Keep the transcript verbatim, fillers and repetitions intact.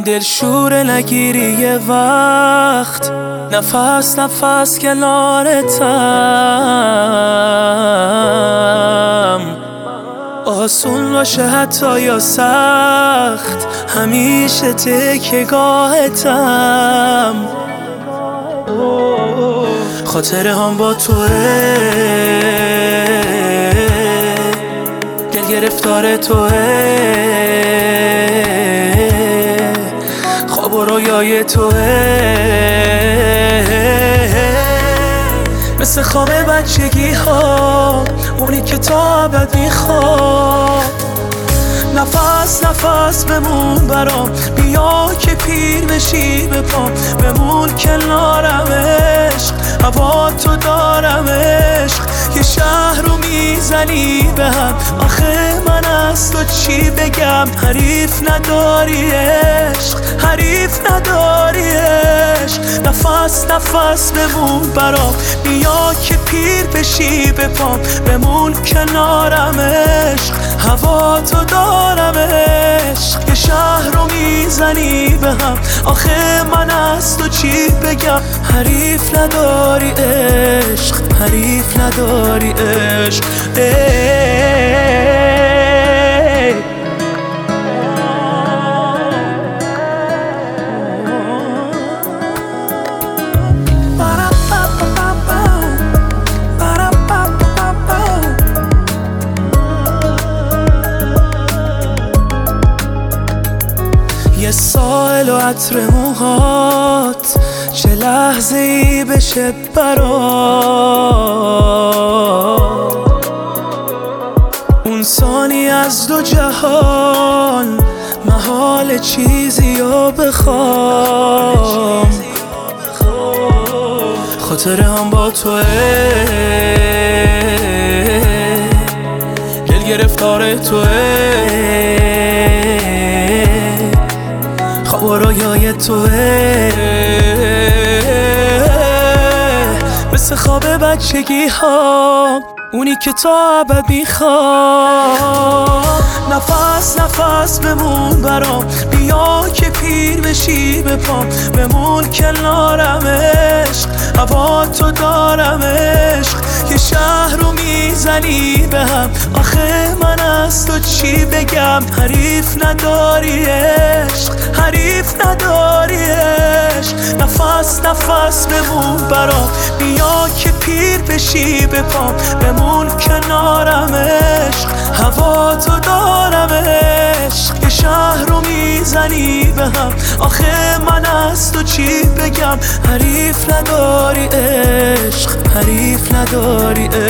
دلشور نگیری یه وقت، نفس نفس کنارتم. آسون باشه حتی یا سخت، همیشه تکیه‌گاهتم. خاطره هم با توه، دل گرفتار توه، خواب و رویای توه، مثل خواب بچگی ها، اونی که تا ابد میخواد. نفس نفس بمون برام، بیا که پیر بشی به پام، بمون کنارم عشق، هوا تو دارم عشق. یه شهر رو میزنی به هم، آخه من از تو چی بگم؟ حریف نداری عشق، حریف نداری عشق. نفس نفس بمون برام، بیا که پیر بشی به پام، بمون کنارم عشق، هوا تو دارم عشق. یه شهر رو میزنی به هم، آخه من از تو چی بگم؟ حریف نداری عشق، حریف نداری عشق. یه سائل و عطر موهات، چه لحظه ای بشه برات. اون ثانی از دو جهان، محال چیزی رو بخوام. خاطره هم با توه، دل گرفتار توه، خواب و رویای توه، مثل خواب بچگی ها، اونی که تا ابد میخواد. نفس نفس بمون برام، بیا که پیر بشی به پام، بمون کنارم عشق، هوا تو دارم عشق. یه شهر رو میزنی به هم، آخه من از تو چی بگم؟ حریف نداری عشق، حریف نداری عشق. نفس نفس بمون برام، بیا که پیر بشی به پام، بمون کنارم عشق، هوا تو دارم عشق. یه شهر رو میزنی به هم، آخه من از تو چی بگم؟ حریف نداری عشق، حریف نداری عشق.